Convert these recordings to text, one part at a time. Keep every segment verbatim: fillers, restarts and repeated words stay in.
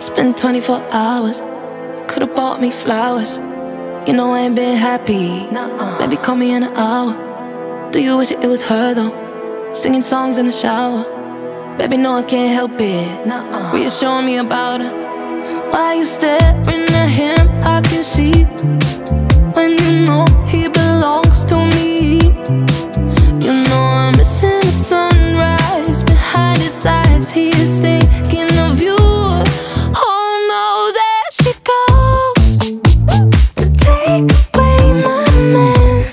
It's been twenty-four hours. You could've bought me flowers. You know I ain't been happy. Nuh-uh. Maybe call me in an hour. Do you wish it was her though? Singing songs in the shower. Baby, no, I can't help it. Nuh-uh. Reassuring me about her. Why you staring at him? I can see when you know he belongs to me. You know I'm missing the sunrise behind his eyes. He is thinking of you. Oh no, there she goes to take away my man.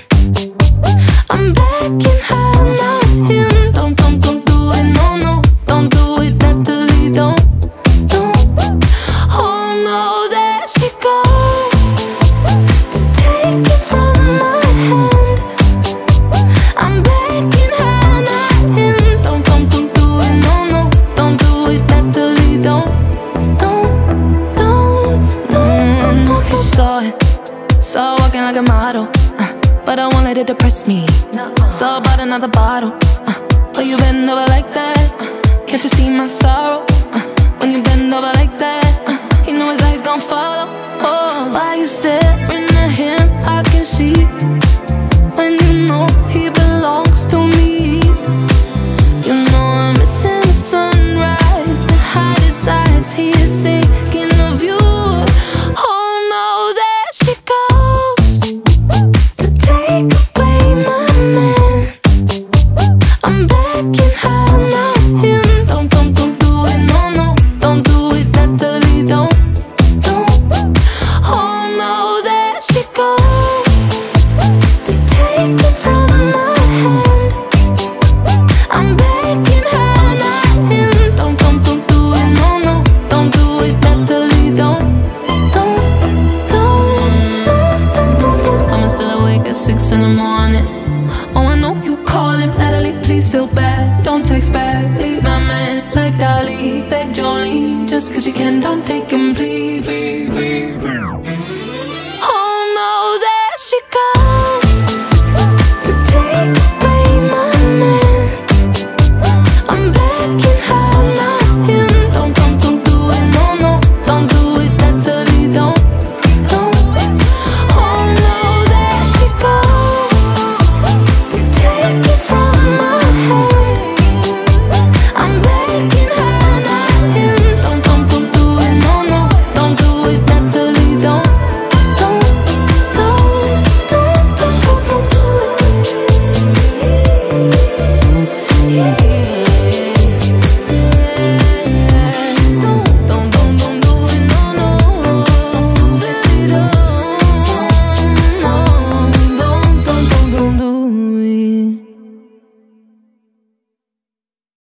I'm begging her, not him. Don't, don't, don't do it, no, no. Don't do it, Natalie, don't, don't. Oh no, there she goes to take it from my hand. I'm begging her, not him. Don't, don't, don't do it, no, no. Don't do it, Natalie, don't, don't, don't, don't, don't. You saw it, saw her walking like a model, uh, but I won't let it depress me. Saw about another bottle, uh, oh, you bend over like that, uh, can't you see my sorrow? Uh, when you bend over like that, uh, you know his eyes gon' follow. Oh, why you staring at him? I can see when you know he belongs to me. You know I'm missing the sunrise behind his eyes. He is thinking of you. Oh no, there she goes to take away my man. I'm begging her, not him. Don't, don't, don't do it, no, no. Don't do it, Natalie, don't, don't. Oh no, there she goes to take it from my hand. I'm begging her, not him. Don't, don't, don't do it, no, no. Don't do it, Natalie, don't, don't, don't, don't, don't, don't, don't. I'm still awake at six in the morning. Oh, I know you calling, Natalie, please feel bad. Don't text back, leave my man like Dolly. Beg Jolene, just cause you can, don't take him, please, please, please.